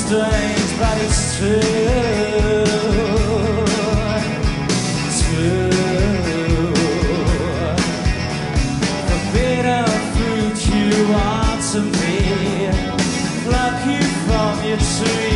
strange, but it's true. True. Forbidden fruit you are to me, pluck you from your tree.